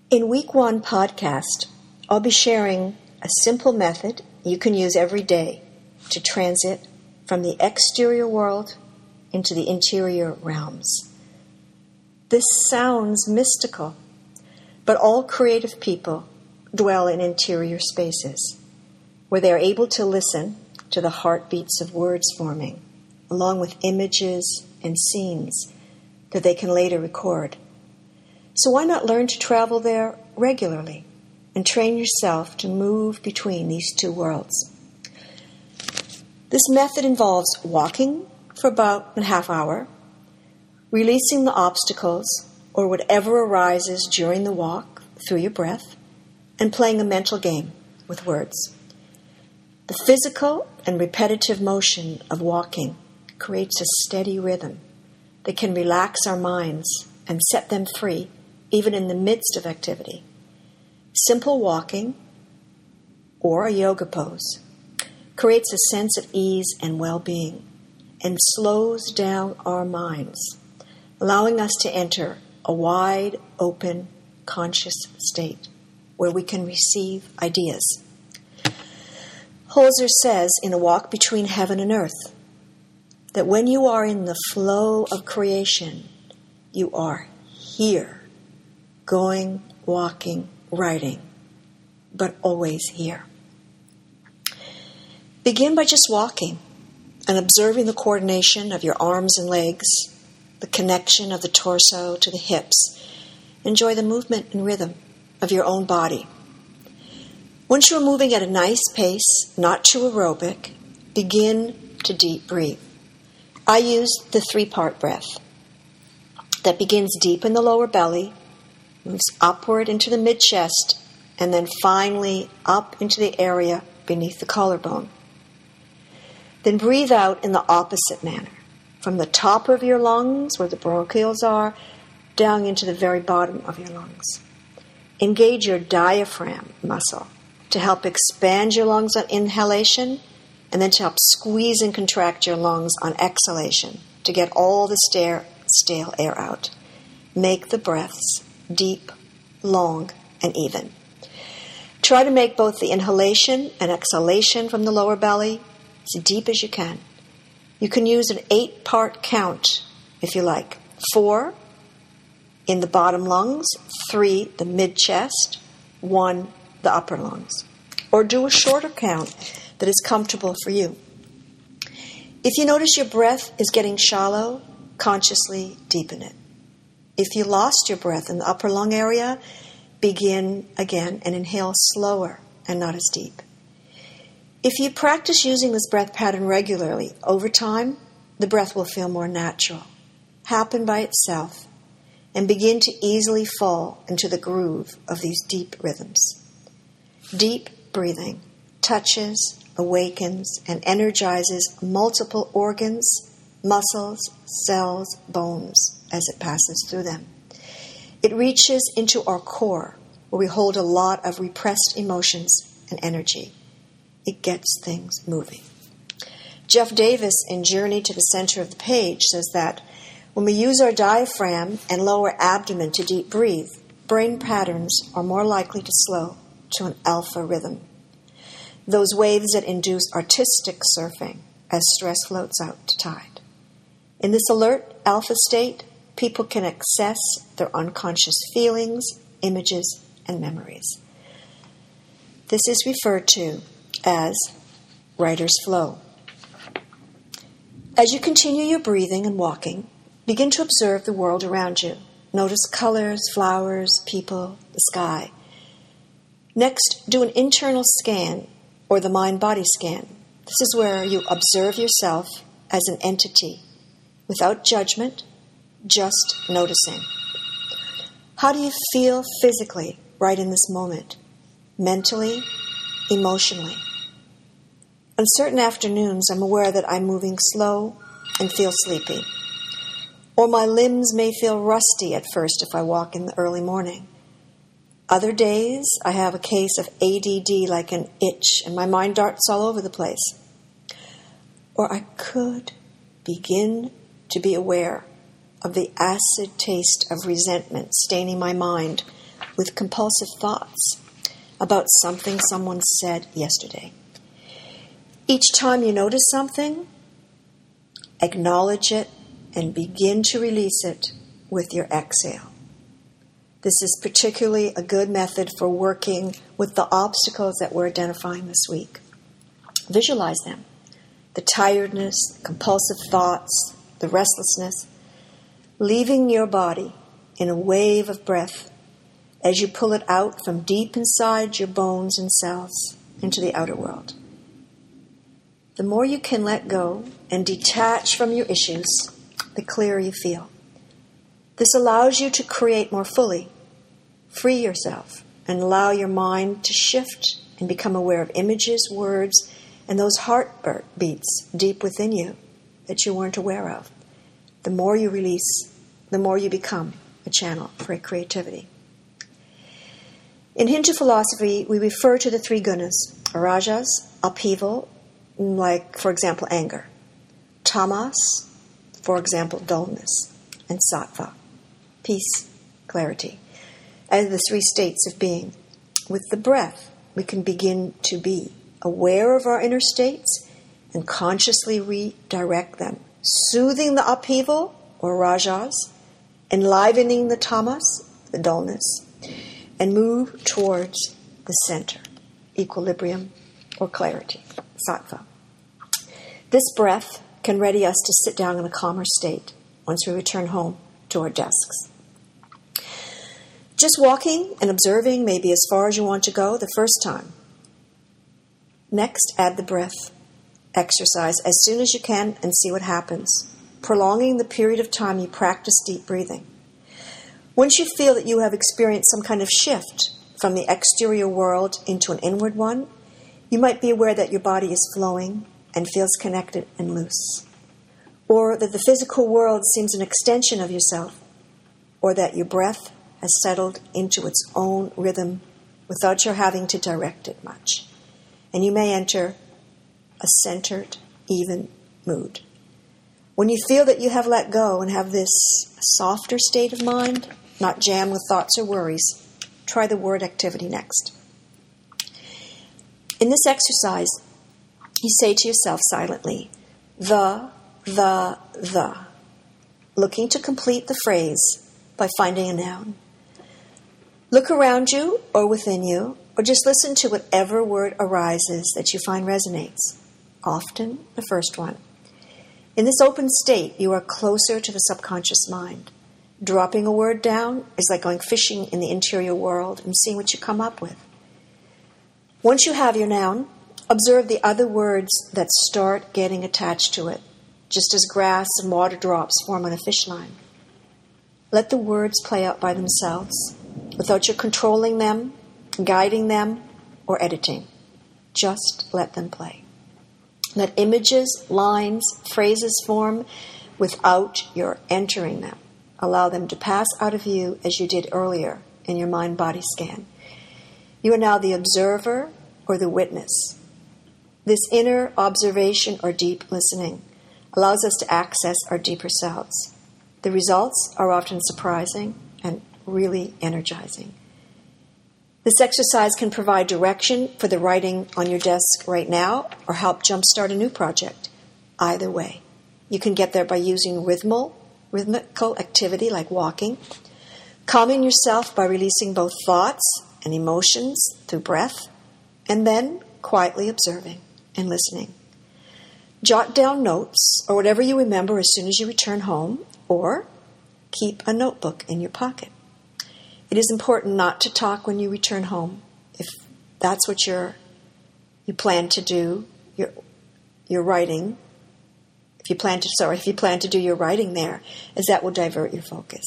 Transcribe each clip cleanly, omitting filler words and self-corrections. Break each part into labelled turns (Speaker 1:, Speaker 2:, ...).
Speaker 1: In Week 1 podcast, I'll be sharing a simple method you can use every day to transit from the exterior world into the interior realms. This sounds mystical, but all creative people dwell in interior spaces where they are able to listen to the heartbeats of words forming, along with images and scenes that they can later record. So why not learn to travel there regularly and train yourself to move between these two worlds? This method involves walking for about a half hour, releasing the obstacles or whatever arises during the walk through your breath, and playing a mental game with words. The physical and repetitive motion of walking creates a steady rhythm that can relax our minds and set them free even in the midst of activity. Simple walking, or a yoga pose, creates a sense of ease and well-being and slows down our minds, allowing us to enter a wide, open, conscious state where we can receive ideas. Holzer says in A Walk Between Heaven and Earth that when you are in the flow of creation, you are here. Going, walking, writing, but always here. Begin by just walking and observing the coordination of your arms and legs, the connection of the torso to the hips. Enjoy the movement and rhythm of your own body. Once you're moving at a nice pace, not too aerobic, begin to deep breathe. I use the 3-part breath that begins deep in the lower belly, moves upward into the mid-chest, and then finally up into the area beneath the collarbone. Then breathe out in the opposite manner, from the top of your lungs, where the bronchioles are, down into the very bottom of your lungs. Engage your diaphragm muscle to help expand your lungs on inhalation, and then to help squeeze and contract your lungs on exhalation to get all the stale air out. Make the breaths deep, long, and even. Try to make both the inhalation and exhalation from the lower belly as deep as you can. You can use an 8-part count if you like. 4 in the bottom lungs, 3 the mid-chest, 1 the upper lungs. Or do a shorter count that is comfortable for you. If you notice your breath is getting shallow, consciously deepen it. If you lost your breath in the upper lung area, begin again and inhale slower and not as deep. If you practice using this breath pattern regularly, over time, the breath will feel more natural, happen by itself, and begin to easily fall into the groove of these deep rhythms. Deep breathing touches, awakens, and energizes multiple organs, muscles, cells, bones, as it passes through them. It reaches into our core, where we hold a lot of repressed emotions and energy. It gets things moving. Jeff Davis, in Journey to the Center of the Page, says that when we use our diaphragm and lower abdomen to deep breathe, brain patterns are more likely to slow to an alpha rhythm. Those waves that induce artistic surfing as stress floats out to tide. In this alert alpha state, people can access their unconscious feelings, images, and memories. This is referred to as writer's flow. As you continue your breathing and walking, begin to observe the world around you. Notice colors, flowers, people, the sky. Next, do an internal scan or the mind-body scan. This is where you observe yourself as an entity without judgment, just noticing. How do you feel physically right in this moment? Mentally, emotionally. On certain afternoons, I'm aware that I'm moving slow and feel sleepy. Or my limbs may feel rusty at first if I walk in the early morning. Other days, I have a case of ADD like an itch, and my mind darts all over the place. Or I could begin to be aware of the acid taste of resentment staining my mind with compulsive thoughts about something someone said yesterday. Each time you notice something, acknowledge it and begin to release it with your exhale. This is particularly a good method for working with the obstacles that we're identifying this week. Visualize them. The tiredness, the compulsive thoughts, the restlessness, leaving your body in a wave of breath as you pull it out from deep inside your bones and cells into the outer world. The more you can let go and detach from your issues, the clearer you feel. This allows you to create more fully, free yourself, and allow your mind to shift and become aware of images, words, and those heartbeats deep within you that you weren't aware of. The more you release, the more you become a channel for creativity. In Hindu philosophy, we refer to the three gunas: rajas, upheaval, like, for example, anger; tamas, for example, dullness; and sattva, peace, clarity, as the three states of being. With the breath, we can begin to be aware of our inner states and consciously redirect them, soothing the upheaval, or rajas, enlivening the tamas, the dullness, and move towards the center, equilibrium, or clarity, sattva. This breath can ready us to sit down in a calmer state once we return home to our desks. Just walking and observing may be as far as you want to go the first time. Next, add the breath exercise as soon as you can and see what happens, prolonging the period of time you practice deep breathing. Once you feel that you have experienced some kind of shift from the exterior world into an inward one, you might be aware that your body is flowing and feels connected and loose, or that the physical world seems an extension of yourself, or that your breath has settled into its own rhythm without your having to direct it much. And you may enter a centered, even mood. When you feel that you have let go and have this softer state of mind, not jammed with thoughts or worries, try the word activity next. In this exercise, you say to yourself silently, the, looking to complete the phrase by finding a noun. Look around you or within you, or just listen to whatever word arises that you find resonates, often the first one. In this open state, you are closer to the subconscious mind. Dropping a word down is like going fishing in the interior world and seeing what you come up with. Once you have your noun, observe the other words that start getting attached to it, just as grass and water drops form on a fish line. Let the words play out by themselves, without you controlling them, guiding them, or editing. Just let them play. Let images, lines, phrases form without your entering them. Allow them to pass out of you as you did earlier in your mind-body scan. You are now the observer or the witness. This inner observation or deep listening allows us to access our deeper selves. The results are often surprising and really energizing. This exercise can provide direction for the writing on your desk right now or help jumpstart a new project. Either way, you can get there by using rhythmical activity like walking, calming yourself by releasing both thoughts and emotions through breath, and then quietly observing and listening. Jot down notes or whatever you remember as soon as you return home, or keep a notebook in your pocket. It is important not to talk when you return home. If that's what you plan to do, your writing. If you plan to do your writing there, as that will divert your focus.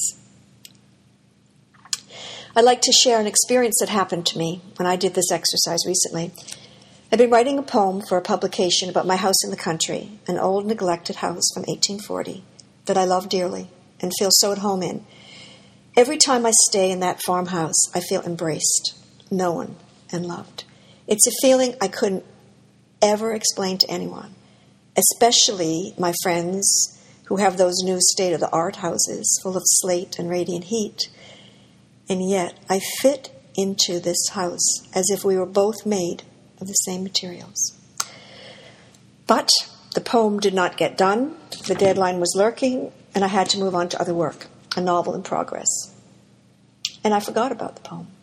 Speaker 1: I'd like to share an experience that happened to me when I did this exercise recently. I've been writing a poem for a publication about my house in the country, an old neglected house from 1840 that I love dearly and feel so at home in. Every time I stay in that farmhouse, I feel embraced, known, and loved. It's a feeling I couldn't ever explain to anyone, especially my friends who have those new state-of-the-art houses full of slate and radiant heat. and yet I fit into this house as if we were both made of the same materials. But the poem did not get done, the deadline was lurking, and I had to move on to other work, a novel in progress. And I forgot about the poem.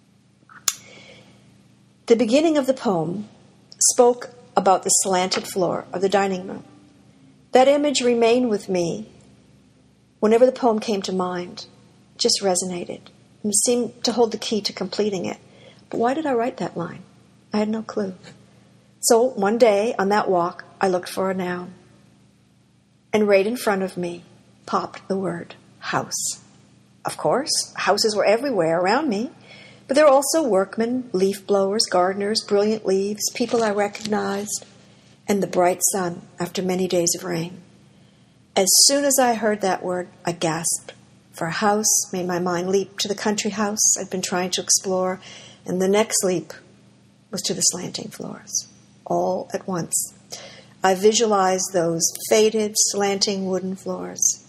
Speaker 1: The beginning of the poem spoke about the slanted floor of the dining room. That image remained with me whenever the poem came to mind. It just resonated and seemed to hold the key to completing it. But why did I write that line? I had no clue. So one day on that walk, I looked for a noun. And right in front of me popped the word house. Of course, houses were everywhere around me, but there were also workmen, leaf blowers, gardeners, brilliant leaves, people I recognized, and the bright sun after many days of rain. As soon as I heard that word, I gasped. For a house made my mind leap to the country house I'd been trying to explore, and the next leap was to the slanting floors. All at once, I visualized those faded, slanting wooden floors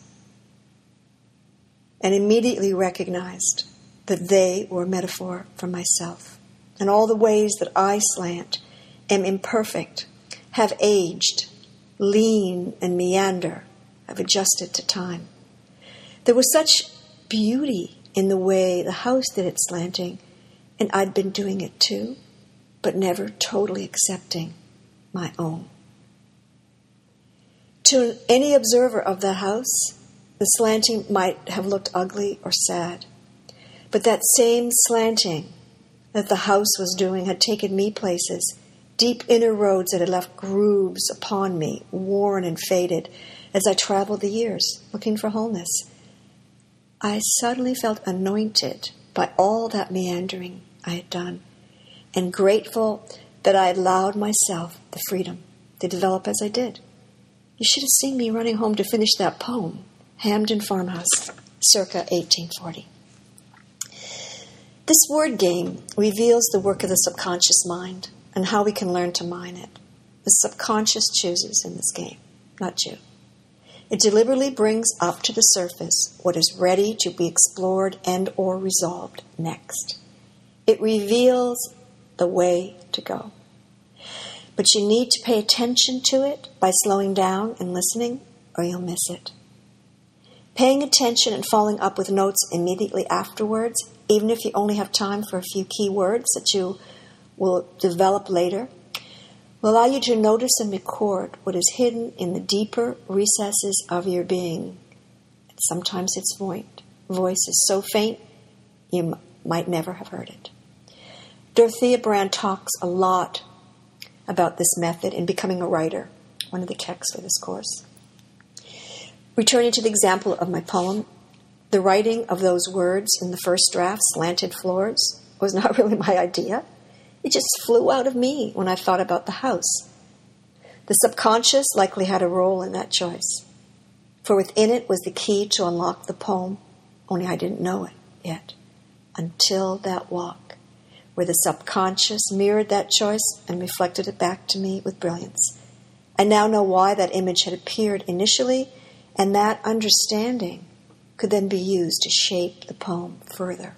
Speaker 1: and immediately recognized that they were a metaphor for myself and all the ways that I slant, am imperfect, have aged, lean and meander, have adjusted to time. There was such beauty in the way the house did its slanting, and I'd been doing it too, but never totally accepting my own. To any observer of the house, the slanting might have looked ugly or sad, but that same slanting that the house was doing had taken me places, deep inner roads that had left grooves upon me, worn and faded, as I traveled the years, looking for wholeness. I suddenly felt anointed by all that meandering I had done, and grateful that I had allowed myself the freedom to develop as I did. You should have seen me running home to finish that poem, Hampden Farmhouse, circa 1840. This word game reveals the work of the subconscious mind and how we can learn to mine it. The subconscious chooses in this game, not you. It deliberately brings up to the surface what is ready to be explored and or resolved next. It reveals the way to go. But you need to pay attention to it by slowing down and listening, or you'll miss it. Paying attention and following up with notes immediately afterwards, even if you only have time for a few key words that you will develop later, will allow you to notice and record what is hidden in the deeper recesses of your being. Sometimes its voice is so faint you might never have heard it. Dorothea Brand talks a lot about this method in Becoming a Writer, one of the texts for this course. Returning to the example of my poem, the writing of those words in the first draft, slanted floors, was not really my idea. It just flew out of me when I thought about the house. The subconscious likely had a role in that choice, for within it was the key to unlock the poem, only I didn't know it yet, until that walk, where the subconscious mirrored that choice and reflected it back to me with brilliance. I now know why that image had appeared initially, and that understanding could then be used to shape the poem further.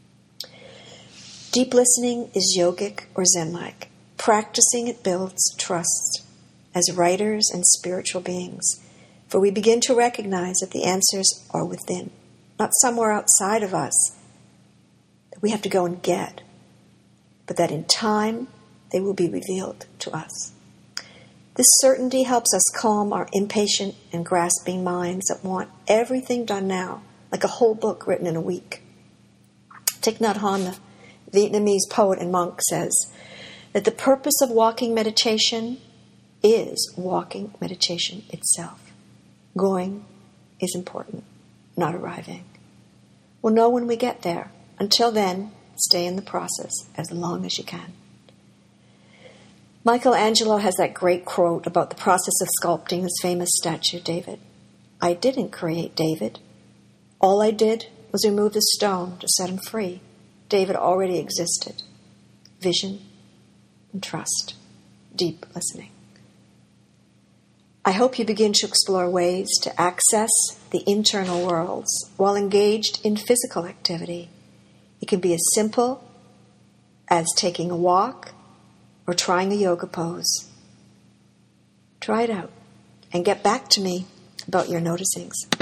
Speaker 1: Deep listening is yogic or Zen-like. Practicing it builds trust as writers and spiritual beings, for we begin to recognize that the answers are within, not somewhere outside of us that we have to go and get, but that in time they will be revealed to us. This certainty helps us calm our impatient and grasping minds that want everything done now, like a whole book written in a week. Thich Nhat Hanh, the Vietnamese poet and monk, says that the purpose of walking meditation is walking meditation itself. Going is important, not arriving. We'll know when we get there. Until then, stay in the process as long as you can. Michelangelo has that great quote about the process of sculpting his famous statue, David. I didn't create David. All I did was remove the stone to set him free. David already existed. Vision and trust. Deep listening. I hope you begin to explore ways to access the internal worlds while engaged in physical activity. It can be as simple as taking a walk or trying a yoga pose. Try it out and get back to me about your noticings.